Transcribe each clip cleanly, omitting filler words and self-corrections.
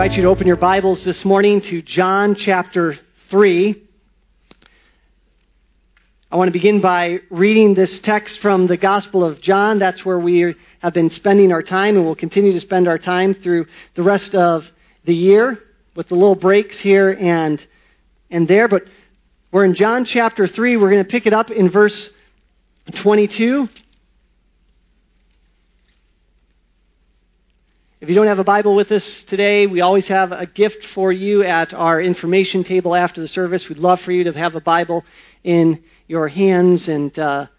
invite you to open your Bibles this morning to John chapter 3. I want to begin by reading this text from the Gospel of John. That's where we have been spending our time, and we'll continue to spend our time through the rest of the year with the little breaks here and there. But we're in John chapter 3. We're going to pick it up in verse 22. If you don't have a Bible with us today, we always have a gift for you at our information table after the service. We'd love for you to have a Bible in your hands, and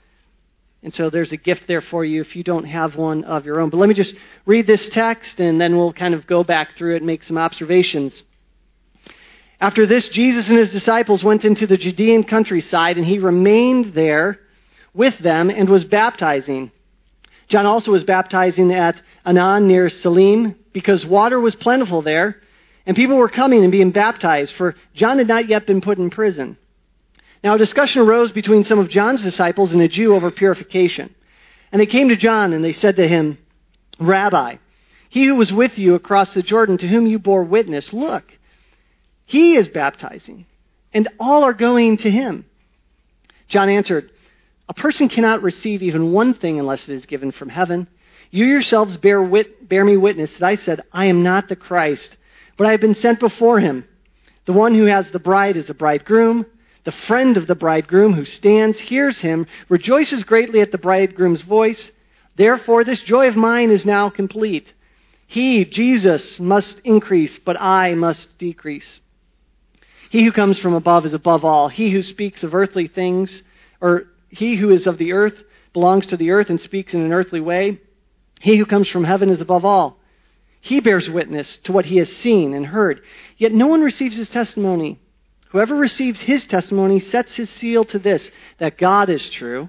so there's a gift there for you if you don't have one of your own. But let me just read this text, and then we'll kind of go back through it and make some observations. After this, Jesus and his disciples went into the Judean countryside, and he remained there with them and was baptizing. John also was baptizing at Aenon near Salim because water was plentiful there, and people were coming and being baptized, for John had not yet been put in prison. Now a discussion arose between some of John's disciples and a Jew over purification. And they came to John and they said to him, "Rabbi, he who was with you across the Jordan, to whom you bore witness, look, he is baptizing, and all are going to him." John answered, "A person cannot receive even one thing unless it is given from heaven. You yourselves bear me witness that I said, I am not the Christ, but I have been sent before him. The one who has the bride is the bridegroom. The friend of the bridegroom who stands, hears him, rejoices greatly at the bridegroom's voice. Therefore, this joy of mine is now complete. He, Jesus, must increase, but I must decrease. He who comes from above is above all. He who speaks of earthly things, or he who is of the earth, belongs to the earth and speaks in an earthly way. He who comes from heaven is above all. He bears witness to what he has seen and heard, yet no one receives his testimony. Whoever receives his testimony sets his seal to this, that God is true.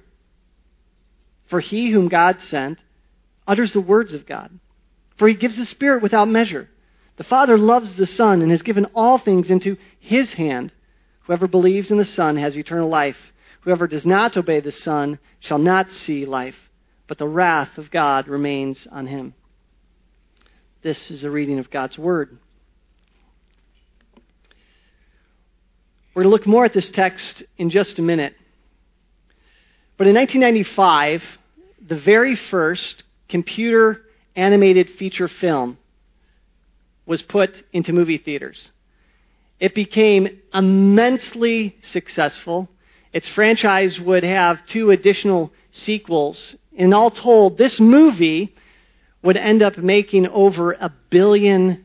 For he whom God sent utters the words of God. For he gives the Spirit without measure. The Father loves the Son and has given all things into his hand. Whoever believes in the Son has eternal life. Whoever does not obey the Son shall not see life, but the wrath of God remains on him." This is a reading of God's Word. We're going to look more at this text in just a minute. But in 1995, the very first computer animated feature film was put into movie theaters. It became immensely successful. Its franchise would have 2 additional sequels. And all told, this movie would end up making over $1 billion.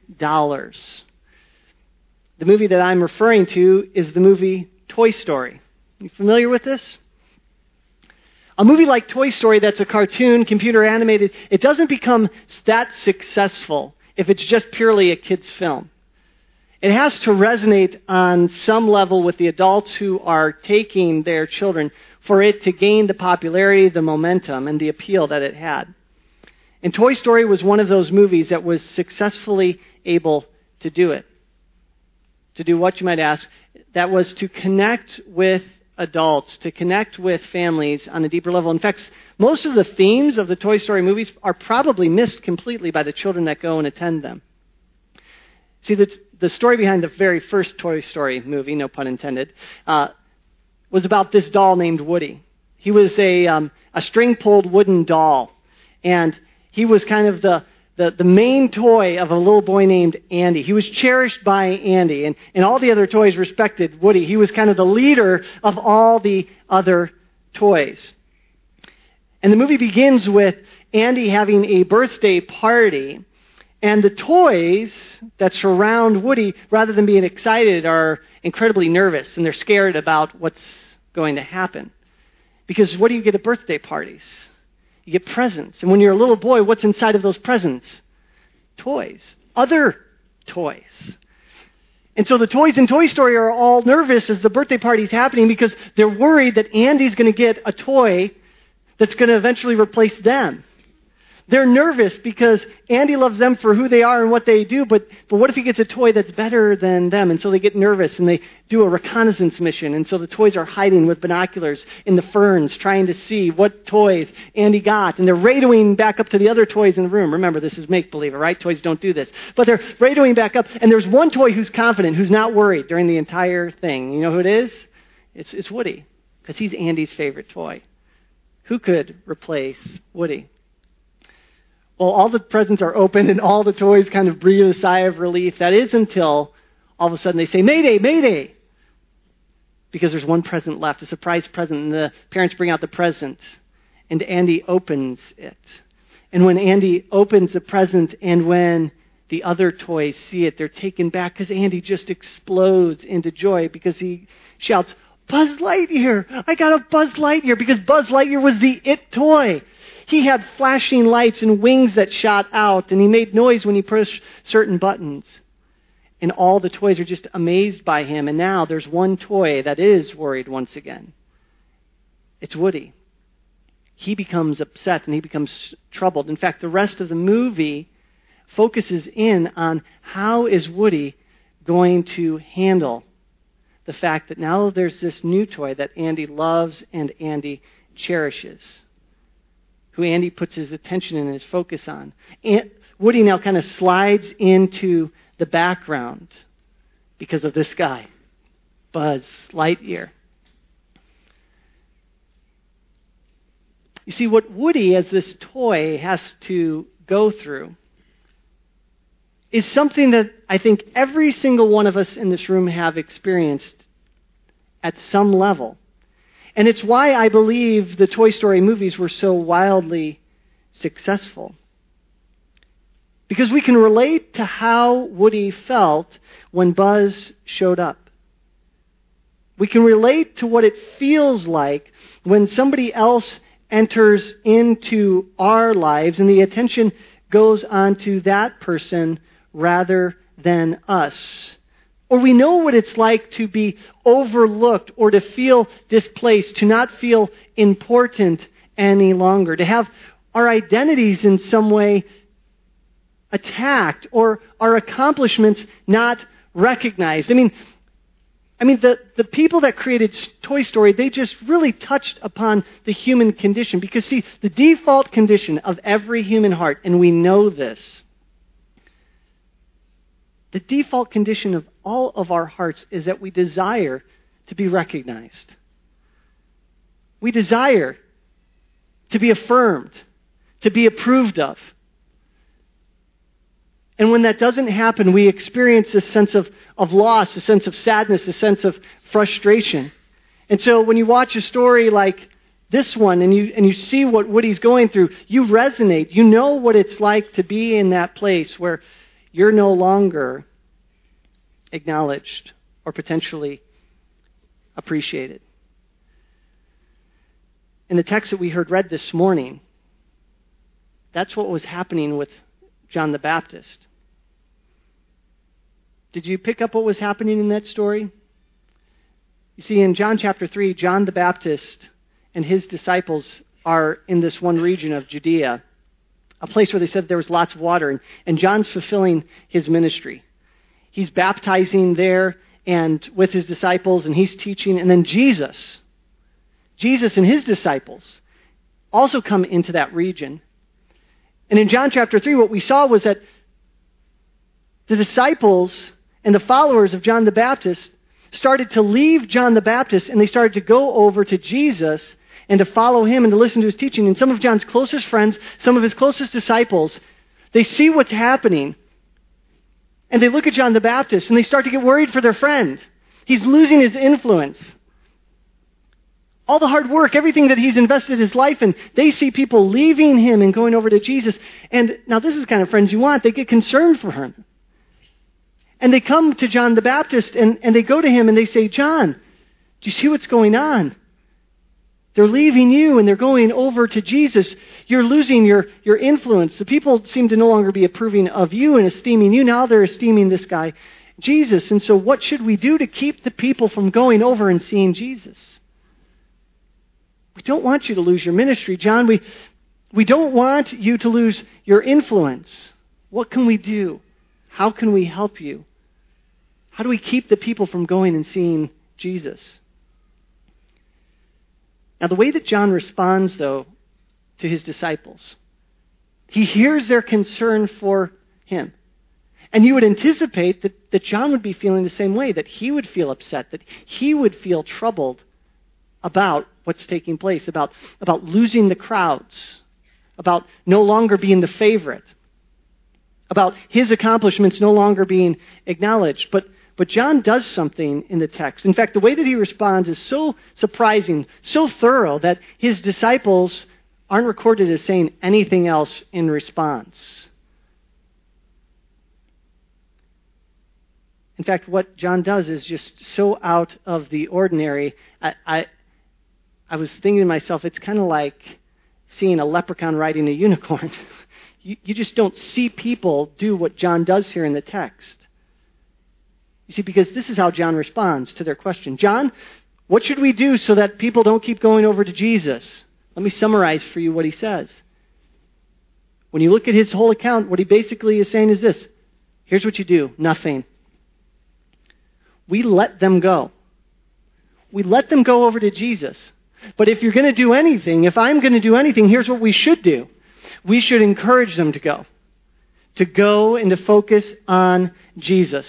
The movie that I'm referring to is the movie Toy Story. You familiar with this? A movie like Toy Story that's a cartoon, computer animated, it doesn't become that successful if it's just purely a kid's film. It has to resonate on some level with the adults who are taking their children for it to gain the popularity, the momentum, and the appeal that it had. And Toy Story was one of those movies that was successfully able to do it. To do what, you might ask? That was to connect with adults, to connect with families on a deeper level. In fact, most of the themes of the Toy Story movies are probably missed completely by the children that go and attend them. See, the story behind the very first Toy Story movie, no pun intended, was about this doll named Woody. He was a string-pulled wooden doll, and he was kind of the main toy of a little boy named Andy. He was cherished by Andy, and all the other toys respected Woody. He was kind of the leader of all the other toys. And the movie begins with Andy having a birthday party, and the toys that surround Woody, rather than being excited, are incredibly nervous, and they're scared about what's going to happen. Because what do you get at birthday parties? You get presents. And when you're a little boy, what's inside of those presents? Toys. Other toys. And so the toys in Toy Story are all nervous as the birthday party's happening because they're worried that Andy's going to get a toy that's going to eventually replace them. They're nervous because Andy loves them for who they are and what they do, but what if he gets a toy that's better than them? And so they get nervous and they do a reconnaissance mission. And so the toys are hiding with binoculars in the ferns trying to see what toys Andy got. And they're radioing back up to the other toys in the room. Remember, this is make-believe, all right? Toys don't do this. But they're radioing back up, and there's one toy who's confident, who's not worried during the entire thing. You know who it is? It's Woody, because he's Andy's favorite toy. Who could replace Woody? Well, all the presents are open and all the toys kind of breathe a sigh of relief. That is until all of a sudden they say, Mayday, Mayday! Because there's one present left, a surprise present, and the parents bring out the present, and Andy opens it. And when Andy opens the present and when the other toys see it, they're taken back because Andy just explodes into joy because he shouts, Buzz Lightyear! I got a Buzz Lightyear, because Buzz Lightyear was the it toy. He had flashing lights and wings that shot out, and he made noise when he pushed certain buttons. And all the toys are just amazed by him, and now there's one toy that is worried once again. It's Woody. He becomes upset and he becomes troubled. In fact, the rest of the movie focuses in on how is Woody going to handle the fact that now there's this new toy that Andy loves and Andy cherishes, who Andy puts his attention and his focus on. And Woody now kind of slides into the background because of this guy, Buzz Lightyear. You see, what Woody, as this toy, has to go through is something that I think every single one of us in this room have experienced at some level. And it's why I believe the Toy Story movies were so wildly successful. Because we can relate to how Woody felt when Buzz showed up. We can relate to what it feels like when somebody else enters into our lives and the attention goes on to that person rather than us. Or we know what it's like to be overlooked or to feel displaced, to not feel important any longer, to have our identities in some way attacked or our accomplishments not recognized. I mean, the people that created Toy Story, they just really touched upon the human condition. Because, see, the default condition of every human heart, and we know this, the default condition of all of our hearts is that we desire to be recognized. We desire to be affirmed, to be approved of. And when that doesn't happen, we experience this sense of loss, a sense of sadness, a sense of frustration. And so when you watch a story like this one and you see what Woody's going through, you resonate. You know what it's like to be in that place where you're no longer acknowledged or potentially appreciated. In the text that we heard read this morning, that's what was happening with John the Baptist. Did you pick up what was happening in that story? You see, in John chapter 3, John the Baptist and his disciples are in this one region of Judea, a place where they said there was lots of water, and John's fulfilling his ministry. He's baptizing there and with his disciples, and he's teaching, and then Jesus and his disciples also come into that region. And in John chapter 3, what we saw was that the disciples and the followers of John the Baptist started to leave John the Baptist, and they started to go over to Jesus and to follow him and to listen to his teaching. And some of John's closest friends, some of his closest disciples, they see what's happening, and they look at John the Baptist, and they start to get worried for their friend. He's losing his influence. All the hard work, everything that he's invested his life in, they see people leaving him and going over to Jesus. And now this is the kind of friends you want. They get concerned for him. And they come to John the Baptist and they go to him and they say, John, do you see what's going on? They're leaving you and they're going over to Jesus. You're losing your influence. The people seem to no longer be approving of you and esteeming you. Now they're esteeming this guy, Jesus. And so what should we do to keep the people from going over and seeing Jesus? We don't want you to lose your ministry, John. We We don't want you to lose your influence. What can we do? How can we help you? How do we keep the people from going and seeing Jesus? Now, the way that John responds, though, to his disciples, he hears their concern for him. And you would anticipate that John would be feeling the same way, that he would feel upset, that he would feel troubled about what's taking place, about losing the crowds, about no longer being the favorite, about his accomplishments no longer being acknowledged. But John does something in the text. In fact, the way that he responds is so surprising, so thorough, that his disciples aren't recorded as saying anything else in response. In fact, what John does is just so out of the ordinary. I was thinking to myself, it's kind of like seeing a leprechaun riding a unicorn. You just don't see people do what John does here in the text. You see, because this is how John responds to their question. John, what should we do so that people don't keep going over to Jesus? Let me summarize for you what he says. When you look at his whole account, what he basically is saying is this. Here's what you do. Nothing. We let them go. We let them go over to Jesus. But if you're going to do anything, if I'm going to do anything, here's what we should do. We should encourage them to go and to focus on Jesus.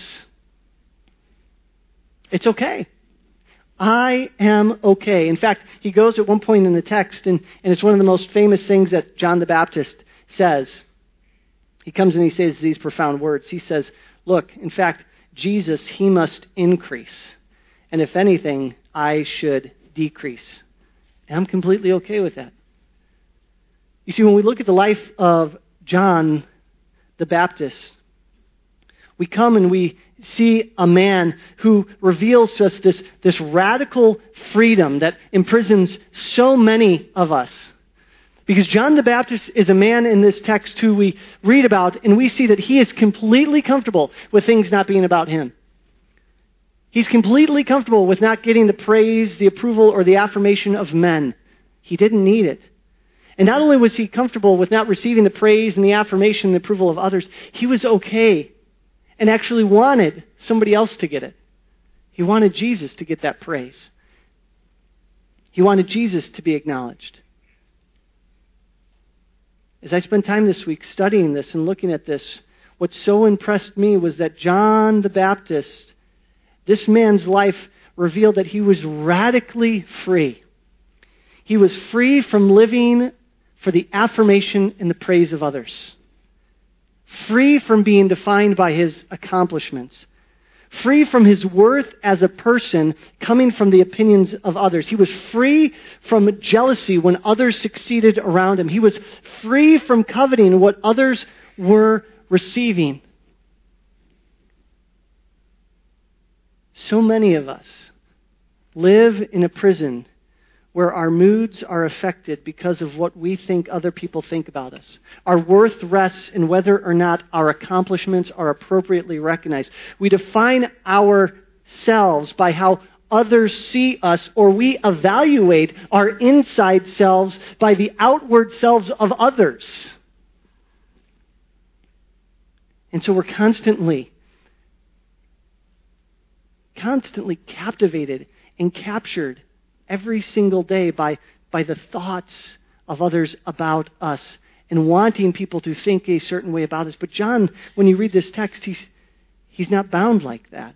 It's okay. I am okay. In fact, he goes at one point in the text, and it's one of the most famous things that John the Baptist says. He comes and he says these profound words. He says, look, in fact, Jesus, he must increase. And if anything, I should decrease. And I'm completely okay with that. You see, when we look at the life of John the Baptist, we come and we see a man who reveals to us this radical freedom that imprisons so many of us. Because John the Baptist is a man in this text who we read about, and we see that he is completely comfortable with things not being about him. He's completely comfortable with not getting the praise, the approval, or the affirmation of men. He didn't need it. And not only was he comfortable with not receiving the praise and the affirmation and the approval of others, he was okay and actually wanted somebody else to get it. He wanted Jesus to get that praise. He wanted Jesus to be acknowledged. As I spent time this week studying this and looking at this, what so impressed me was that John the Baptist, this man's life revealed that he was radically free. He was free from living for the affirmation and the praise of others. Free from being defined by his accomplishments. Free from his worth as a person coming from the opinions of others. He was free from jealousy when others succeeded around him. He was free from coveting what others were receiving. So many of us live in a prison where our moods are affected because of what we think other people think about us. Our worth rests in whether or not our accomplishments are appropriately recognized. We define ourselves by how others see us, or we evaluate our inside selves by the outward selves of others. And so we're constantly captivated and captured every single day by the thoughts of others about us and wanting people to think a certain way about us. But John, when you read this text, he's not bound like that.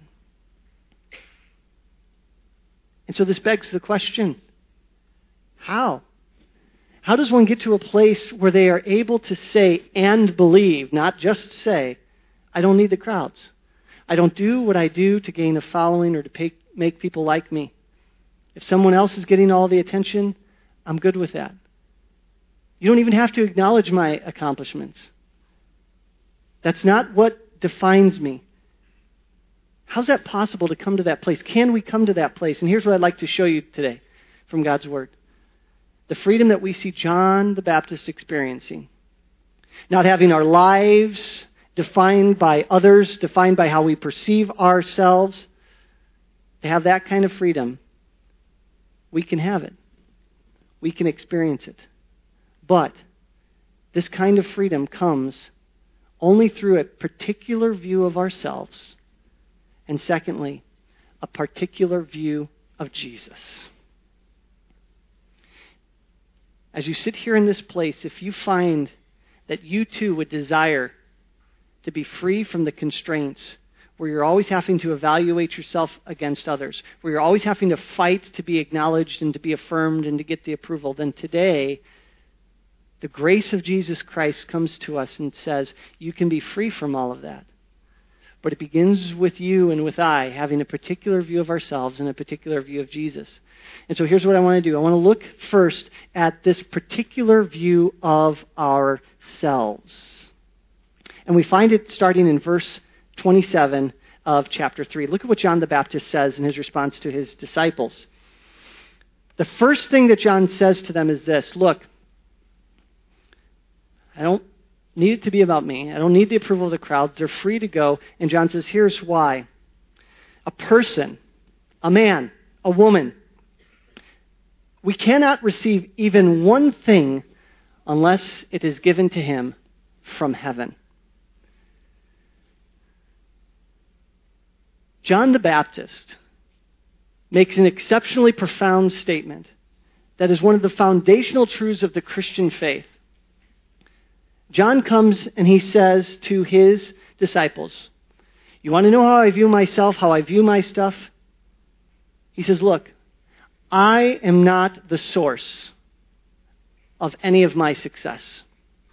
And so this begs the question, how? How does one get to a place where they are able to say and believe, not just say, I don't need the crowds. I don't do what I do to gain a following or to make people like me. If someone else is getting all the attention, I'm good with that. You don't even have to acknowledge my accomplishments. That's not what defines me. How's that possible to come to that place? Can we come to that place? And here's what I'd like to show you today from God's Word. The freedom that we see John the Baptist experiencing. Not having our lives defined by others, defined by how we perceive ourselves. To have that kind of freedom, we can have it. We can experience it. But This kind of freedom comes only through a particular view of ourselves, and secondly, a particular view of Jesus. As you sit here in this place, if you find that you too would desire to be free from the constraints where you're always having to evaluate yourself against others, where you're always having to fight to be acknowledged and to be affirmed and to get the approval, then today, the grace of Jesus Christ comes to us and says, you can be free from all of that. But it begins with you and with I having a particular view of ourselves and a particular view of Jesus. And so here's what I want to do. I want to look first at this particular view of ourselves. And we find it starting in verse 27 of chapter 3. Look at what John the Baptist says in his response to his disciples. The first thing that John says to them is this: look, I don't need it to be about me. I don't need the approval of the crowds. They're free to go. And John says, here's why. A person, a man, a woman, we cannot receive even one thing unless it is given to him from heaven. John the Baptist makes an exceptionally profound statement that is one of the foundational truths of the Christian faith. John comes and he says to his disciples, you want to know how I view myself, how I view my stuff? He says, look, I am not the source of any of my success.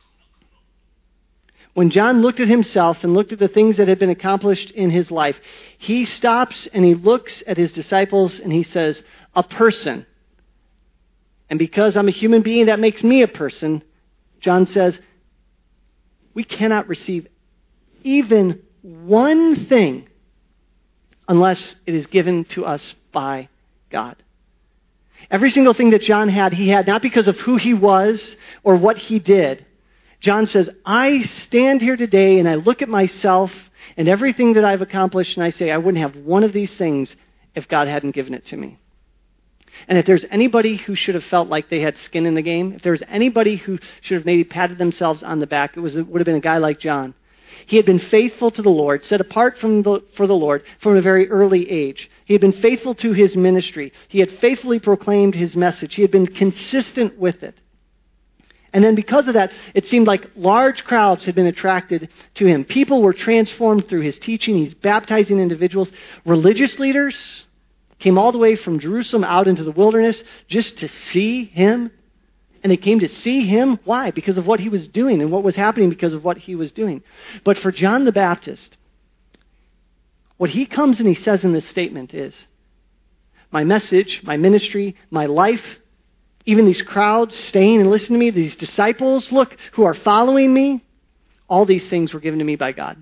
When John looked at himself and looked at the things that had been accomplished in his life, he stops and he looks at his disciples and he says, a person. And because I'm a human being, that makes me a person. John says, we cannot receive even one thing unless it is given to us by God. Every single thing that John had, he had not because of who he was or what he did. John says, I stand here today and I look at myself and everything that I've accomplished and I say, I wouldn't have one of these things if God hadn't given it to me. And if there's anybody who should have felt like they had skin in the game, if there was anybody who should have maybe patted themselves on the back, it would have been a guy like John. He had been faithful to the Lord, set apart for the Lord from a very early age. He had been faithful to his ministry. He had faithfully proclaimed his message. He had been consistent with it. And then because of that, it seemed like large crowds had been attracted to him. People were transformed through his teaching. He's baptizing individuals. Religious leaders came all the way from Jerusalem out into the wilderness just to see him. And they came to see him. Why? Because of what he was doing and what was happening because of what he was doing. But for John the Baptist, what he comes and he says in this statement is, my message, my ministry, my life, even these crowds staying and listening to me, these disciples, look, who are following me, all these things were given to me by God.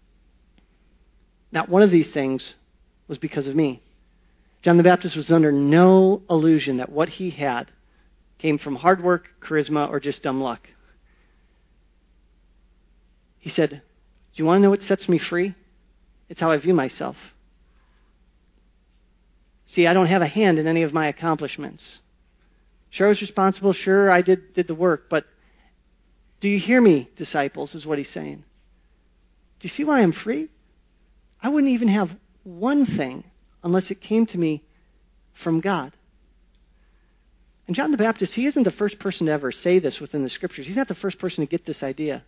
Not one of these things was because of me. John the Baptist was under no illusion that what he had came from hard work, charisma, or just dumb luck. He said, do you want to know what sets me free? It's how I view myself. See, I don't have a hand in any of my accomplishments. Sure, I was responsible. Sure, I did the work. But do you hear me, disciples, is what he's saying. Do you see why I'm free? I wouldn't even have one thing unless it came to me from God. And John the Baptist, he isn't the first person to ever say this within the Scriptures. He's not the first person to get this idea.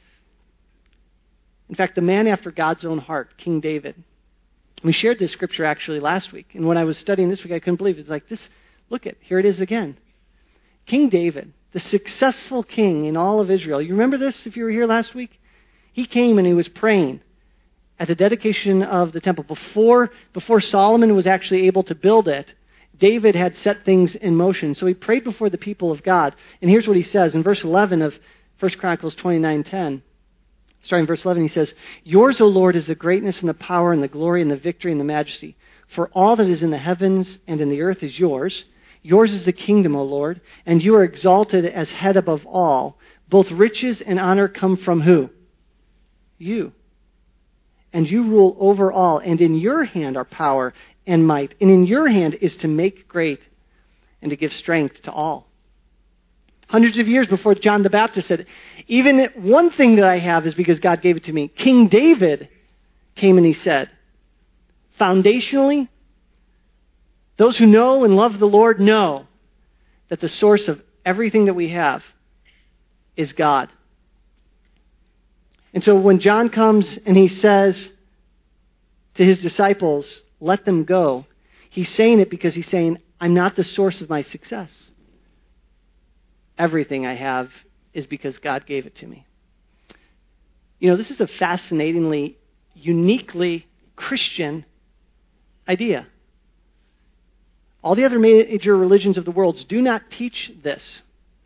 In fact, the man after God's own heart, King David. We shared this scripture actually last week. And when I was studying this week, I couldn't believe it. It's like this. Look at, here it is again. King David, the successful king in all of Israel. You remember this if you were here last week? He came and he was praying at the dedication of the temple. Before Solomon was actually able to build it, David had set things in motion. So he prayed before the people of God. And here's what he says in verse 11 of 1 Chronicles 29:10. Starting in verse 11, he says, yours, O Lord, is the greatness and the power and the glory and the victory and the majesty. For all that is in the heavens and in the earth is yours. Yours is the kingdom, O Lord, and you are exalted as head above all. Both riches and honor come from who? You. And you rule over all, and in your hand are power and might, and in your hand is to make great and to give strength to all. Hundreds of years before John the Baptist said, even one thing that I have is because God gave it to me. King David came and he said, foundationally, those who know and love the Lord know that the source of everything that we have is God. And so when John comes and he says to his disciples, let them go, he's saying it because he's saying, I'm not the source of my success. Everything I have is because God gave it to me. You know, this is a fascinatingly, uniquely Christian idea. All the other major religions of the world do not teach this.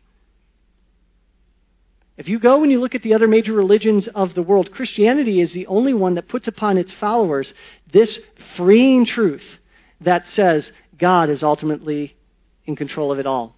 If you go and you look at the other major religions of the world, Christianity is the only one that puts upon its followers this freeing truth that says God is ultimately in control of it all.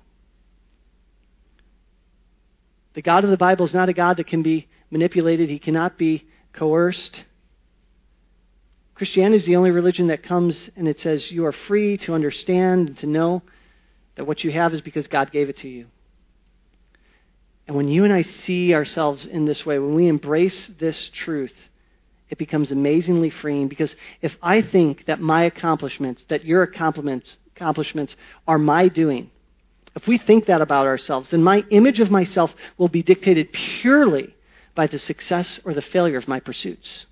The God of the Bible is not a God that can be manipulated. He cannot be coerced. Christianity is the only religion that comes and it says you are free to understand and to know that what you have is because God gave it to you. And when you and I see ourselves in this way, when we embrace this truth, it becomes amazingly freeing, because if I think that my accomplishments, that your accomplishments are my doing, if we think that about ourselves, then my image of myself will be dictated purely by the success or the failure of my pursuits.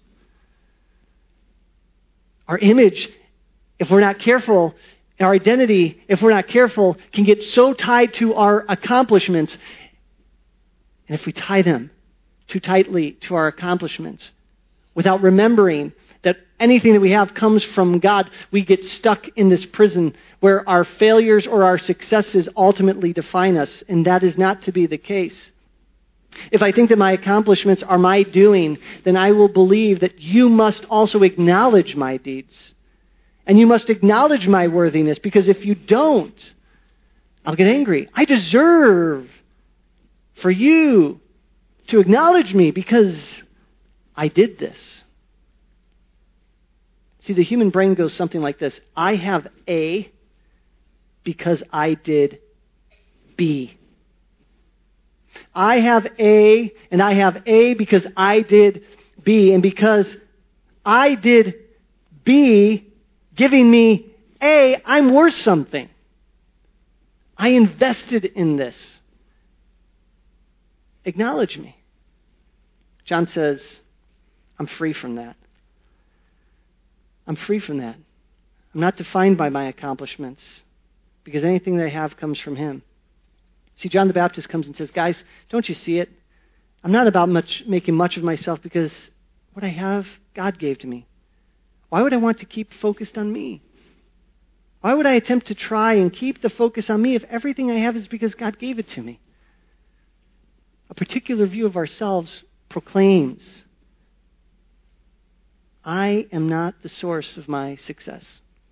Our image, if we're not careful, our identity, if we're not careful, can get so tied to our accomplishments. And if we tie them too tightly to our accomplishments, without remembering that anything that we have comes from God, we get stuck in this prison where our failures or our successes ultimately define us, and that is not to be the case. If I think that my accomplishments are my doing, then I will believe that you must also acknowledge my deeds. And you must acknowledge my worthiness, because if you don't, I'll get angry. I deserve for you to acknowledge me because I did this. See, the human brain goes something like this. I have A because I did B. I have A, and I have A because I did B. And because I did B, giving me A, I'm worth something. I invested in this. Acknowledge me. John says, I'm free from that. I'm free from that. I'm not defined by my accomplishments, because anything that I have comes from Him. See, John the Baptist comes and says, guys, don't you see it? I'm not about making much of myself, because what I have, God gave to me. Why would I want to keep focused on me? Why would I attempt to try and keep the focus on me if everything I have is because God gave it to me? A particular view of ourselves proclaims, I am not the source of my success.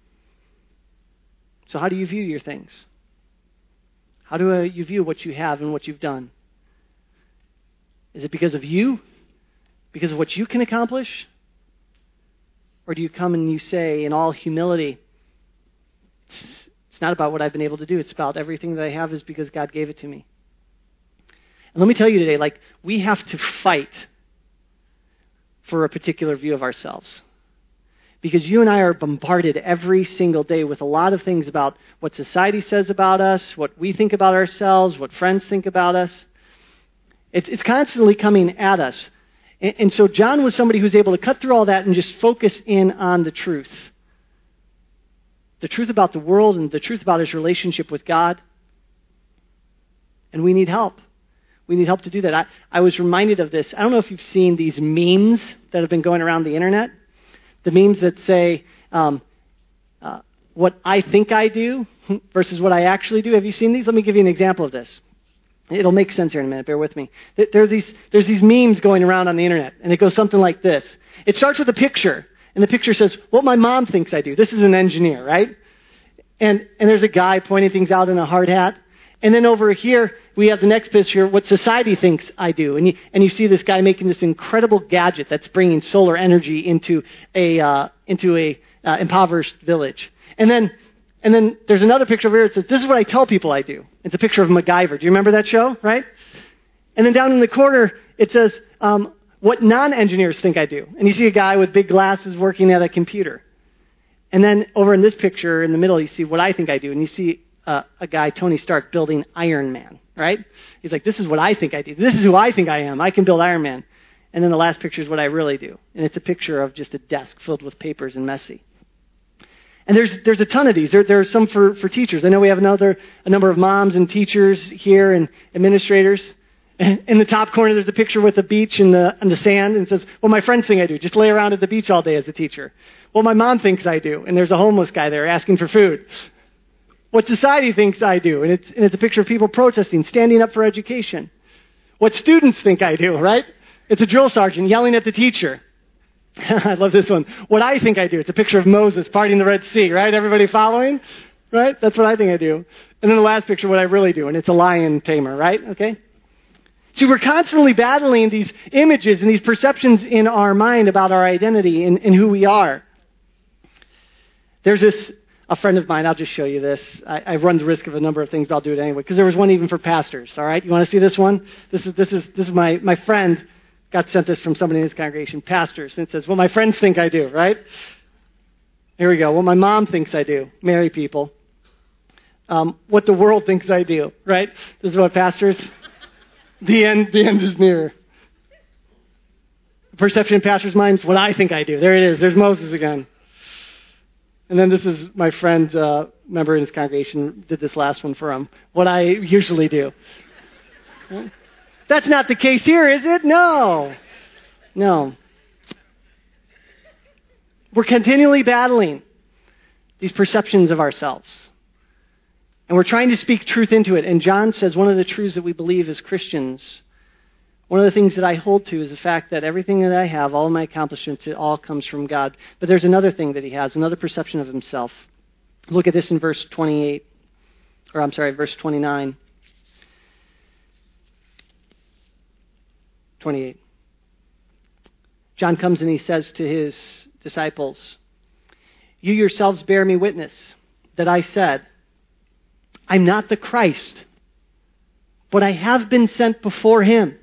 So how do you view your things? How do you view what you have and what you've done? Is it because of you? Because of what you can accomplish? Or do you come and you say in all humility, it's not about what I've been able to do. It's about everything that I have is because God gave it to me. And let me tell you today, we have to fight for a particular view of ourselves. Because you and I are bombarded every single day with a lot of things about what society says about us, what we think about ourselves, what friends think about us. It's constantly coming at us. And so John was somebody who's able to cut through all that and just focus in on the truth. The truth about the world and the truth about his relationship with God. And we need help. We need help to do that. I was reminded of this. I don't know if you've seen these memes that have been going around the internet. The memes that say, what I think I do versus what I actually do. Have you seen these? Let me give you an example of this. It'll make sense here in a minute. Bear with me. There's these memes going around on the internet, and it goes something like this. It starts with a picture, and the picture says, what my mom thinks I do. This is an engineer, right? And there's a guy pointing things out in a hard hat. And then over here, we have the next picture, what society thinks I do. And you see this guy making this incredible gadget that's bringing solar energy into a impoverished village. And then And then there's another picture over here that says, this is what I tell people I do. It's a picture of MacGyver. Do you remember that show, right? And then down in the corner, it says, what non-engineers think I do. And you see a guy with big glasses working at a computer. And then over in this picture in the middle, you see what I think I do. And you see a guy, Tony Stark, building Iron Man, right? He's like, this is what I think I do. This is who I think I am. I can build Iron Man. And then the last picture is what I really do. And it's a picture of just a desk filled with papers and messy. And there's a ton of these. There are some for teachers. I know we have a number of moms and teachers here and administrators. And in the top corner, there's a picture with a beach and the sand, and it says, well, my friends think I do. Just lay around at the beach all day as a teacher. Well, my mom thinks I do. And there's a homeless guy there asking for food. What society thinks I do. And it's a picture of people protesting, standing up for education. What students think I do, right? It's a drill sergeant yelling at the teacher. I love this one. What I think I do. It's a picture of Moses parting the Red Sea, right? Everybody following? Right? That's what I think I do. And then the last picture, what I really do. And it's a lion tamer, right? Okay? See, we're constantly battling these images and these perceptions in our mind about our identity and who we are. There's a friend of mine, I'll just show you this. I run the risk of a number of things, but I'll do it anyway, because there was one even for pastors, all right? You want to see this one? This is my friend got sent this from somebody in his congregation, pastors, and it says, well, my friends think I do, right? Here we go. Well, my mom thinks I do, marry people. What the world thinks I do, right? This is what pastors, the end is near. The perception in pastors' minds, what I think I do. There it is. There's Moses again. And then this is my friend, member in his congregation, did this last one for him. What I usually do. That's not the case here, is it? No. We're continually battling these perceptions of ourselves. And we're trying to speak truth into it. And John says one of the truths that we believe as Christians, one of the things that I hold to is the fact that everything that I have, all of my accomplishments, it all comes from God. But there's another thing that he has, another perception of himself. Look at this in verse 28. Verse 29. 28. John comes and he says to his disciples, you yourselves bear me witness that I said, I'm not the Christ, but I have been sent before him.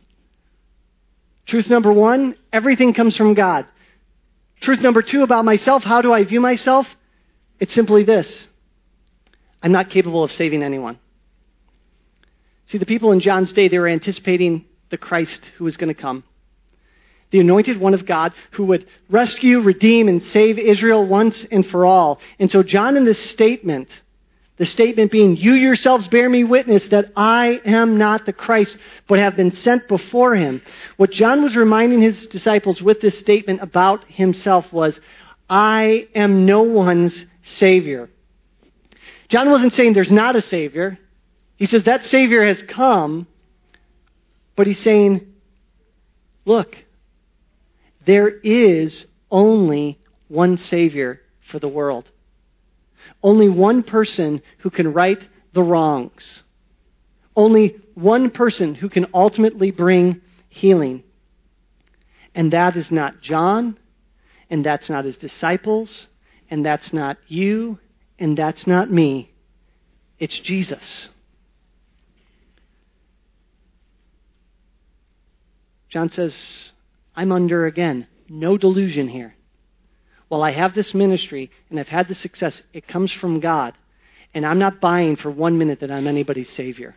Truth number one, everything comes from God. Truth number two about myself, how do I view myself? It's simply this. I'm not capable of saving anyone. See, the people in John's day, they were anticipating the Christ who was going to come. The anointed one of God who would rescue, redeem, and save Israel once and for all. And so John in this statement, the statement being, you yourselves bear me witness that I am not the Christ, but have been sent before him. What John was reminding his disciples with this statement about himself was, I am no one's Savior. John wasn't saying there's not a Savior. He says that Savior has come, but he's saying, look, there is only one Savior for the world. Only one person who can right the wrongs. Only one person who can ultimately bring healing. And that is not John, and that's not his disciples, and that's not you, and that's not me. It's Jesus. John says, I'm under, again, no delusion here. While I have this ministry and I've had the success, it comes from God. And I'm not buying for 1 minute that I'm anybody's Savior.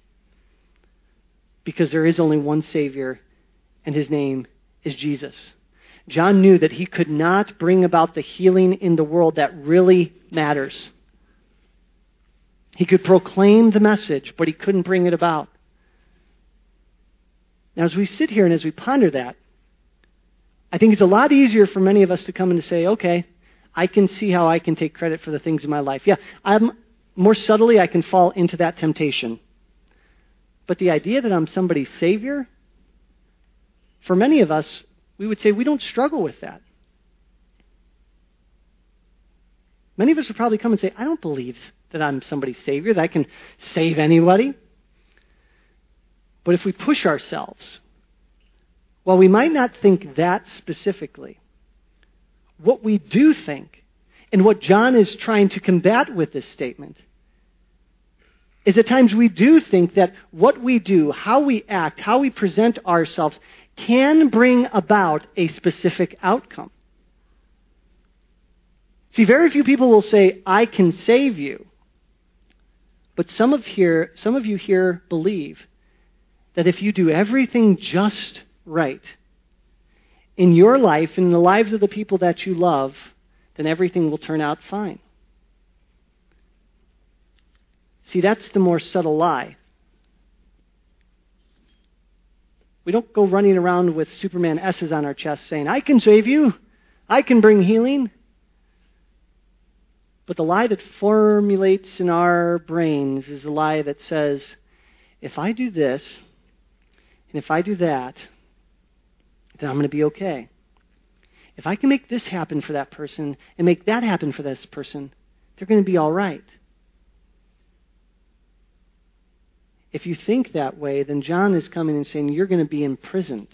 Because there is only one Savior, and his name is Jesus. John knew that he could not bring about the healing in the world that really matters. He could proclaim the message, but he couldn't bring it about. Now, as we sit here and as we ponder that, I think it's a lot easier for many of us to come and to say, okay, I can see how I can take credit for the things in my life. Yeah, more subtly, I can fall into that temptation. But the idea that I'm somebody's Savior, for many of us, we would say we don't struggle with that. Many of us would probably come and say, I don't believe that I'm somebody's Savior, that I can save anybody. But if we push ourselves, while we might not think that specifically, what we do think And what John is trying to combat with this statement is at times we do think that what we do, how we act, how we present ourselves can bring about a specific outcome. See, very few people will say, I can save you. But some of you here believe that if you do everything just right in your life, in the lives of the people that you love, then everything will turn out fine. See, that's the more subtle lie. We don't go running around with Superman S's on our chest saying, I can save you, I can bring healing. But the lie that formulates in our brains is the lie that says, if I do this, and if I do that, then I'm going to be okay. If I can make this happen for that person, and make that happen for this person, they're going to be all right. If you think that way, then John is coming and saying you're going to be imprisoned.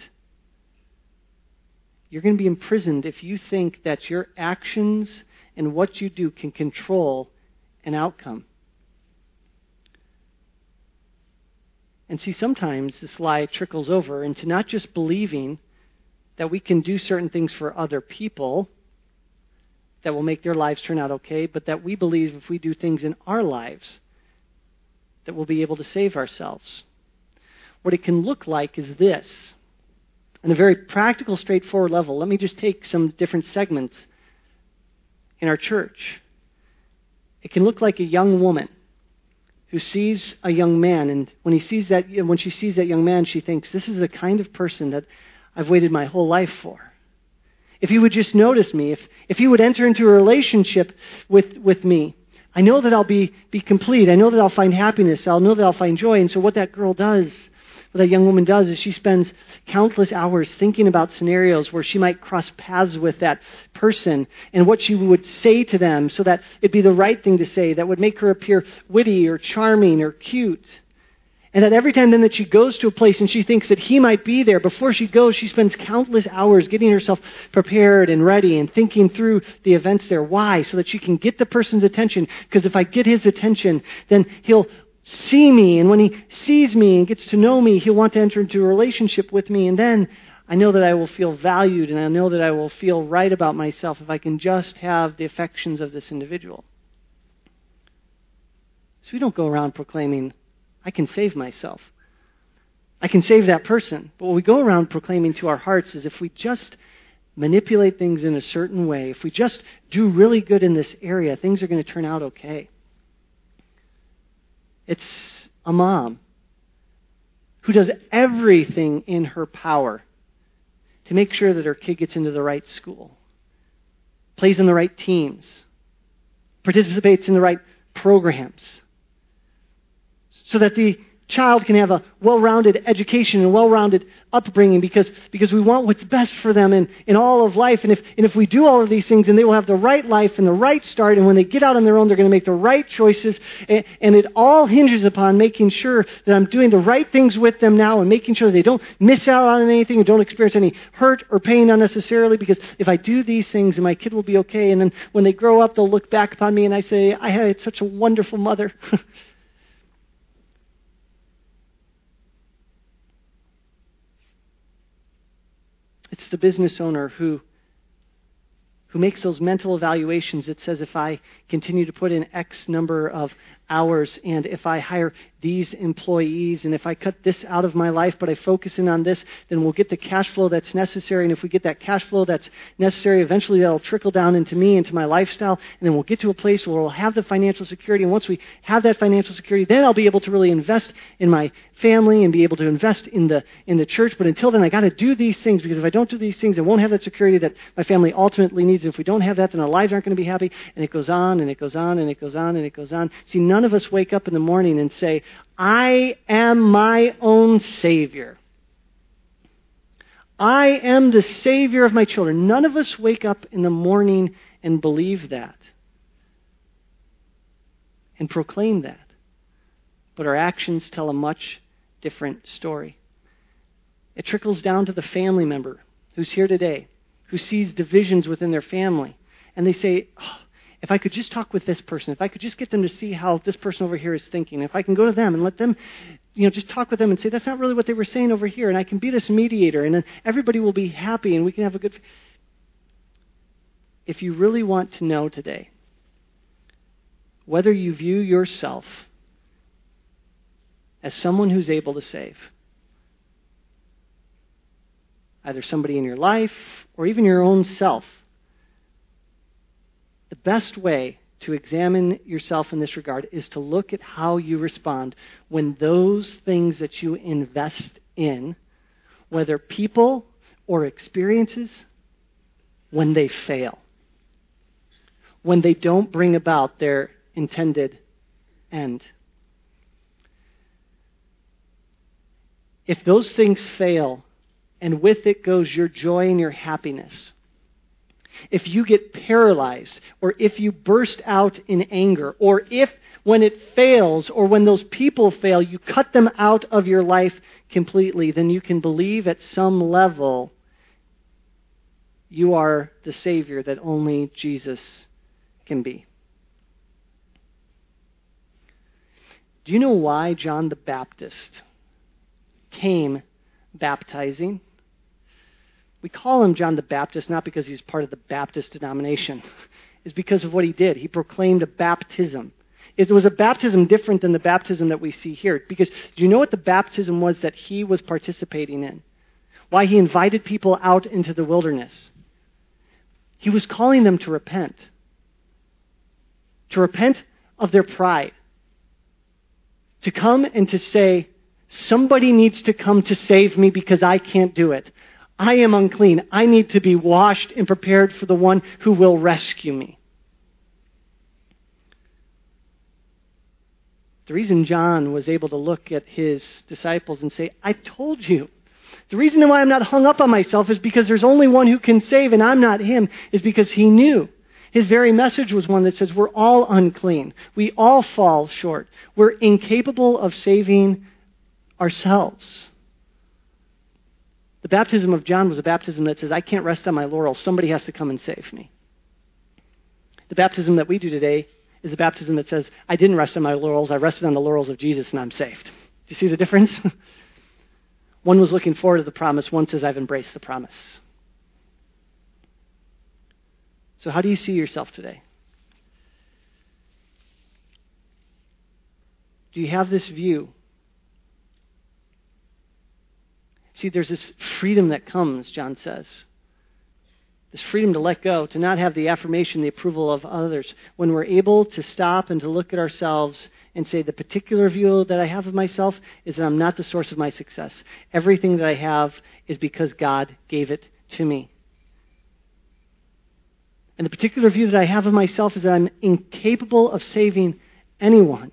You're going to be imprisoned if you think that your actions and what you do can control an outcome. And see, sometimes this lie trickles over into not just believing that we can do certain things for other people that will make their lives turn out okay, but that we believe if we do things in our lives that we'll be able to save ourselves. What it can look like is this. On a very practical, straightforward level, let me just take some different segments in our church. It can look like a young woman who sees a young man, and when she sees that young man, she thinks, this is the kind of person that I've waited my whole life for. If he would just notice me, if he would enter into a relationship with me, I know that I'll be complete. I know that I'll find happiness. I'll know that I'll find joy. And so what that young woman does is she spends countless hours thinking about scenarios where she might cross paths with that person and what she would say to them so that it'd be the right thing to say that would make her appear witty or charming or cute. And that every time then that she goes to a place and she thinks that he might be there, before she goes, she spends countless hours getting herself prepared and ready and thinking through the events there. Why? So that she can get the person's attention. Because if I get his attention, then he'll see me. And when he sees me and gets to know me, he'll want to enter into a relationship with me. And then I know that I will feel valued and I know that I will feel right about myself if I can just have the affections of this individual. So we don't go around proclaiming, I can save myself. I can save that person. But what we go around proclaiming to our hearts is if we just manipulate things in a certain way, if we just do really good in this area, things are going to turn out okay. It's a mom who does everything in her power to make sure that her kid gets into the right school, plays in the right teams, participates in the right programs, so that the child can have a well-rounded education and well-rounded upbringing because we want what's best for them in all of life. And if we do all of these things, then they will have the right life and the right start. And when they get out on their own, they're going to make the right choices. And it all hinges upon making sure that I'm doing the right things with them now and making sure they don't miss out on anything and don't experience any hurt or pain unnecessarily. Because if I do these things, then my kid will be okay. And then when they grow up, they'll look back upon me and I say, I had such a wonderful mother. It's the business owner who makes those mental evaluations that says if I continue to put in X number of hours and if I hire these employees and if I cut this out of my life but I focus in on this, then we'll get the cash flow that's necessary. And if we get that cash flow that's necessary, eventually that'll trickle down into me, into my lifestyle, and then we'll get to a place where we'll have the financial security. And once we have that financial security, then I'll be able to really invest in my family and be able to invest in the church. But until then, I got to do these things, because if I don't do these things, I won't have that security that my family ultimately needs. And if we don't have that, then our lives aren't going to be happy. And it goes on and it goes on and it goes on and it goes on. See, none of us wake up in the morning and say, I am my own Savior. I am the Savior of my children. None of us wake up in the morning and believe that and proclaim that. But our actions tell a much different story. It trickles down to the family member who's here today, who sees divisions within their family. And they say, if I could just talk with this person, if I could just get them to see how this person over here is thinking, if I can go to them and let them, just talk with them and say, that's not really what they were saying over here, and I can be this mediator, and then everybody will be happy, and we can have a good... If you really want to know today whether you view yourself as someone who's able to save, either somebody in your life or even your own self, the best way to examine yourself in this regard is to look at how you respond when those things that you invest in, whether people or experiences, when they fail, when they don't bring about their intended end. If those things fail, and with it goes your joy and your happiness, if you get paralyzed, or if you burst out in anger, or if when it fails, or when those people fail, you cut them out of your life completely, then you can believe at some level you are the Savior that only Jesus can be. Do you know why John the Baptist came baptizing? We call him John the Baptist not because he's part of the Baptist denomination. It's because of what he did. He proclaimed a baptism. It was a baptism different than the baptism that we see here. Because do you know what the baptism was that he was participating in? Why he invited people out into the wilderness? He was calling them to repent. To repent of their pride. To come and to say, somebody needs to come to save me because I can't do it. I am unclean. I need to be washed and prepared for the one who will rescue me. The reason John was able to look at his disciples and say, I told you. The reason why I'm not hung up on myself is because there's only one who can save and I'm not him, is because he knew. His very message was one that says we're all unclean. We all fall short. We're incapable of saving ourselves. The baptism of John was a baptism that says, I can't rest on my laurels. Somebody has to come and save me. The baptism that we do today is a baptism that says, I didn't rest on my laurels. I rested on the laurels of Jesus and I'm saved. Do you see the difference? One was looking forward to the promise. One says, I've embraced the promise. So how do you see yourself today? Do you have this view? See, there's this freedom that comes, John says. This freedom to let go, to not have the affirmation, the approval of others. When we're able to stop and to look at ourselves and say, the particular view that I have of myself is that I'm not the source of my success. Everything that I have is because God gave it to me. And the particular view that I have of myself is that I'm incapable of saving anyone.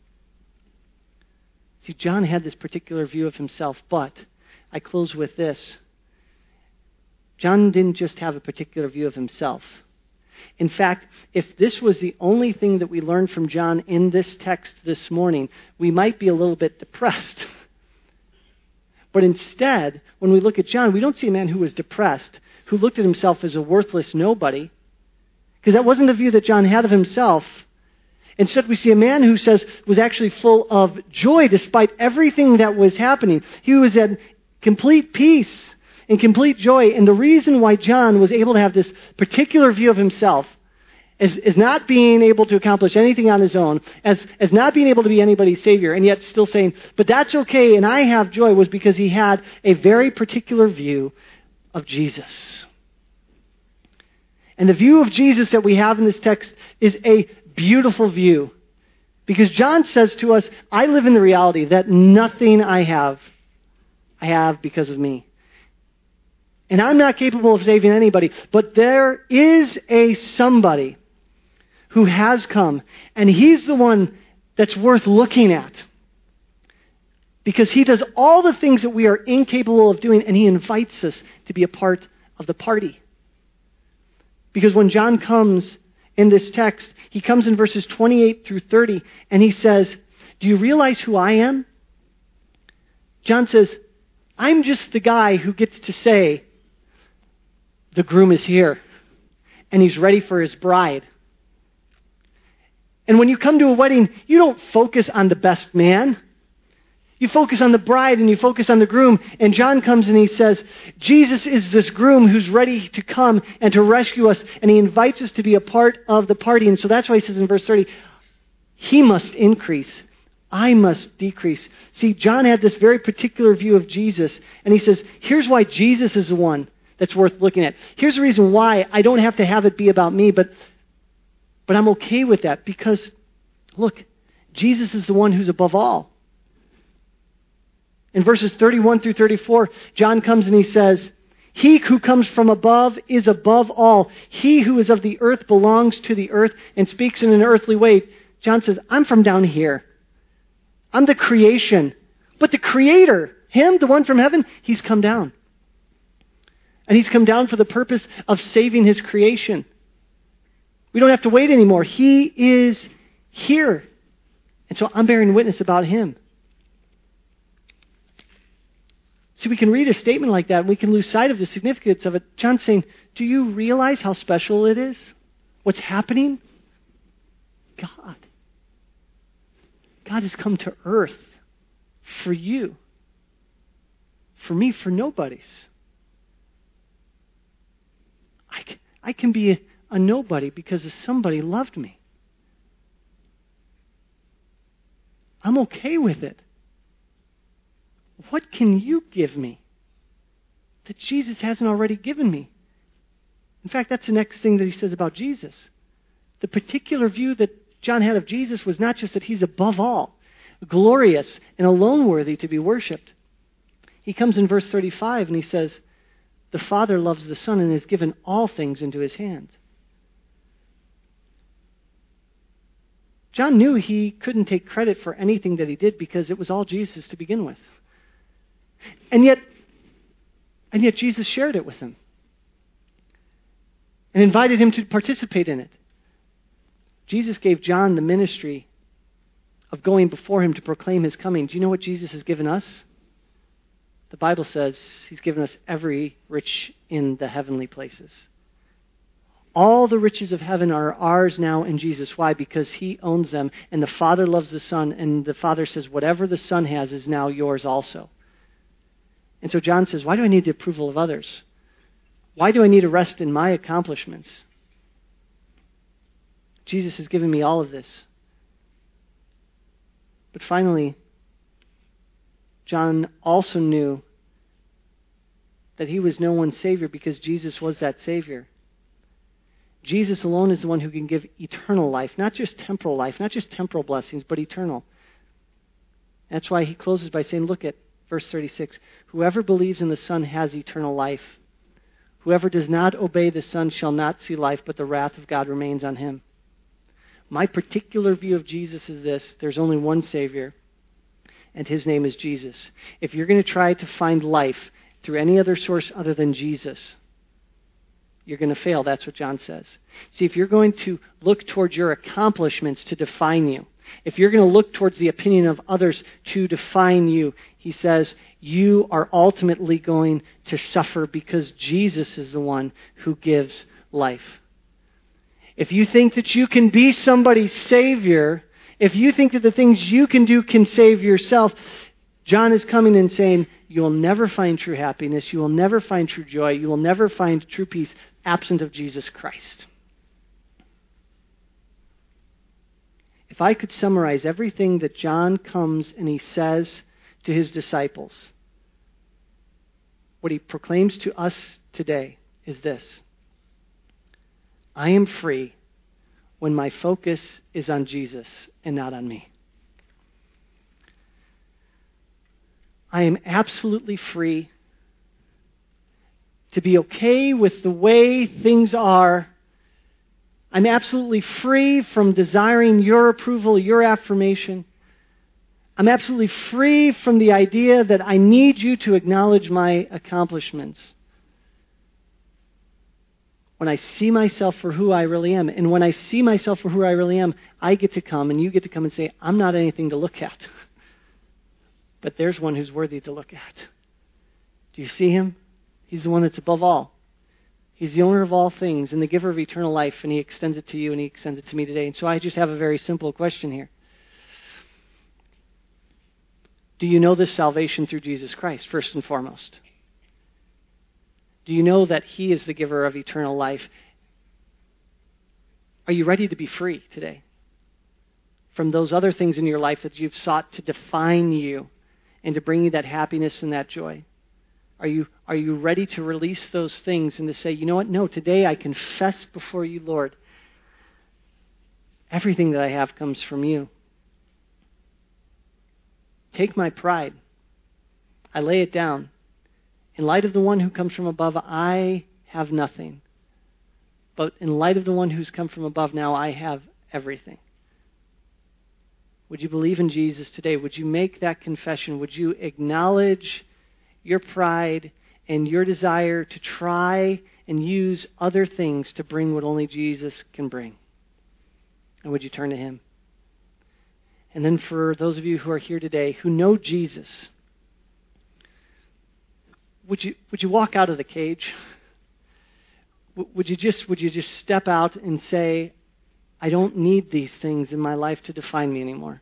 See, John had this particular view of himself, but I close with this. John didn't just have a particular view of himself. In fact, if this was the only thing that we learned from John in this text this morning, we might be a little bit depressed. But instead, when we look at John, we don't see a man who was depressed, who looked at himself as a worthless nobody, because that wasn't the view that John had of himself. Instead, we see a man who was actually full of joy despite everything that was happening. He was at complete peace and complete joy. And the reason why John was able to have this particular view of himself as not being able to accomplish anything on his own, as not being able to be anybody's savior, and yet still saying, but that's okay and I have joy, was because he had a very particular view of Jesus. And the view of Jesus that we have in this text is a beautiful view. Because John says to us, I live in the reality that nothing I have because of me. And I'm not capable of saving anybody. But there is a somebody who has come. And he's the one that's worth looking at. Because he does all the things that we are incapable of doing. And he invites us to be a part of the party. Because when John comes in this text, he comes in verses 28 through 30, and he says, do you realize who I am? John says, I'm just the guy who gets to say, the groom is here, and he's ready for his bride. And when you come to a wedding, you don't focus on the best man. You focus on the bride and you focus on the groom. And John comes and he says, Jesus is this groom who's ready to come and to rescue us. And he invites us to be a part of the party. And so that's why he says in verse 30, he must increase, I must decrease. See, John had this very particular view of Jesus. And he says, here's why Jesus is the one that's worth looking at. Here's the reason why I don't have to have it be about me, but I'm okay with that. Because, look, Jesus is the one who's above all. In verses 31 through 34, John comes and he says, he who comes from above is above all. He who is of the earth belongs to the earth and speaks in an earthly way. John says, I'm from down here. I'm the creation. But the Creator, him, the one from heaven, he's come down. And he's come down for the purpose of saving his creation. We don't have to wait anymore. He is here. And so I'm bearing witness about him. See, we can read a statement like that and we can lose sight of the significance of it. John's saying, do you realize how special it is? What's happening? God. God has come to earth for you. For me, for nobody's. I can be a nobody because somebody loved me. I'm okay with it. What can you give me that Jesus hasn't already given me? In fact, that's the next thing that he says about Jesus. The particular view that John had of Jesus was not just that he's above all, glorious and alone worthy to be worshipped. He comes in verse 35 and he says, the Father loves the Son and has given all things into his hand. John knew he couldn't take credit for anything that he did because it was all Jesus to begin with. And yet Jesus shared it with him and invited him to participate in it. Jesus gave John the ministry of going before him to proclaim his coming. Do you know what Jesus has given us? The Bible says he's given us every rich in the heavenly places. All the riches of heaven are ours now in Jesus. Why? Because he owns them, and the Father loves the Son, and the Father says whatever the Son has is now yours also. And so John says, why do I need the approval of others? Why do I need to rest in my accomplishments? Jesus has given me all of this. But finally, John also knew that he was no one's Savior because Jesus was that Savior. Jesus alone is the one who can give eternal life, not just temporal life, not just temporal blessings, but eternal. That's why he closes by saying, look at verse 36, whoever believes in the Son has eternal life. Whoever does not obey the Son shall not see life, but the wrath of God remains on him. My particular view of Jesus is this: there's only one Savior, and his name is Jesus. If you're going to try to find life through any other source other than Jesus, you're going to fail. That's what John says. See, if you're going to look towards your accomplishments to define you, if you're going to look towards the opinion of others to define you, he says, you are ultimately going to suffer because Jesus is the one who gives life. If you think that you can be somebody's Savior, if you think that the things you can do can save yourself, John is coming and saying, you will never find true happiness, you will never find true joy, you will never find true peace absent of Jesus Christ. If I could summarize everything that John comes and he says to his disciples, what he proclaims to us today is this: I am free when my focus is on Jesus and not on me. I am absolutely free to be okay with the way things are. I'm absolutely free from desiring your approval, your affirmation. I'm absolutely free from the idea that I need you to acknowledge my accomplishments. When I see myself for who I really am, and when I see myself for who I really am, I get to come and you get to come and say, I'm not anything to look at. But there's one who's worthy to look at. Do you see him? He's the one that's above all. He's the owner of all things and the giver of eternal life, and He extends it to you and He extends it to me today. And so I just have a very simple question here. Do you know this salvation through Jesus Christ, first and foremost? Do you know that He is the giver of eternal life? Are you ready to be free today from those other things in your life that you've sought to define you and to bring you that happiness and that joy? Are you ready to release those things and to say, you know what? No, today I confess before you, Lord, everything that I have comes from you. Take my pride. I lay it down. In light of the one who comes from above, I have nothing. But in light of the one who's come from above now, I have everything. Would you believe in Jesus today? Would you make that confession? Would you acknowledge your pride and your desire to try and use other things to bring what only Jesus can bring? And would you turn to Him? And then for those of you who are here today who know Jesus, would you walk out of the cage? Would you just step out and say, I don't need these things in my life to define me anymore.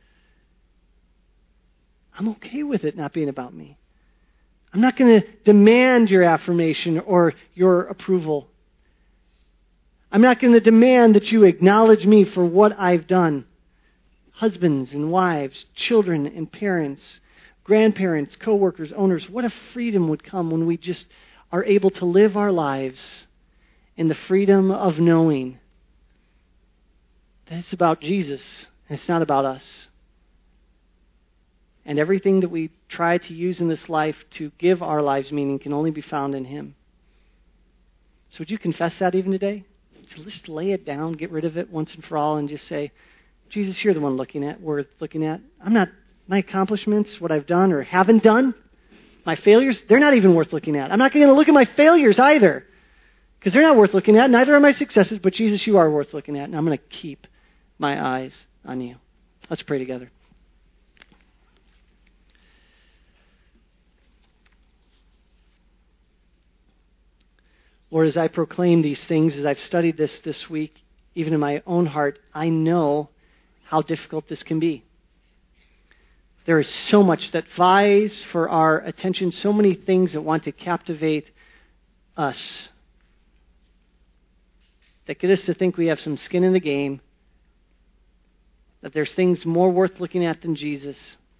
I'm okay with it not being about me. I'm not going to demand your affirmation or your approval. I'm not going to demand that you acknowledge me for what I've done. Husbands and wives, children and parents, grandparents, co-workers, owners, what a freedom would come when we just are able to live our lives in the freedom of knowing that it's about Jesus and it's not about us. And everything that we try to use in this life to give our lives meaning can only be found in Him. So would you confess that even today? So just lay it down, get rid of it once and for all, and just say, Jesus, you're the one worth looking at. I'm not, my accomplishments, what I've done or haven't done, my failures, they're not even worth looking at. I'm not going to look at my failures either, because they're not worth looking at. Neither are my successes, but Jesus, you are worth looking at, and I'm going to keep my eyes on you. Let's pray together. Lord, as I proclaim these things, as I've studied this week, even in my own heart, I know how difficult this can be. There is so much that vies for our attention, so many things that want to captivate us, that get us to think we have some skin in the game, that there's things more worth looking at than Jesus.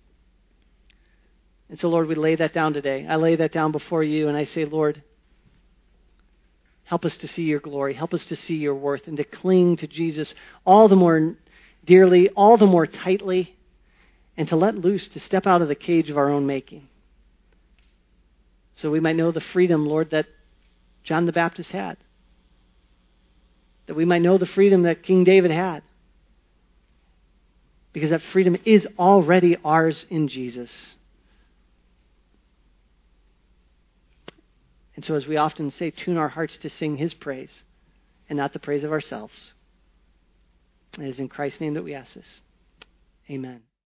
And so, Lord, we lay that down today. I lay that down before you, and I say, Lord, help us to see your glory. Help us to see your worth and to cling to Jesus all the more dearly, all the more tightly, and to let loose, to step out of the cage of our own making. So we might know the freedom, Lord, that John the Baptist had. That we might know the freedom that King David had. Because that freedom is already ours in Jesus. And so as we often say, tune our hearts to sing His praise and not the praise of ourselves. It is in Christ's name that we ask this. Amen.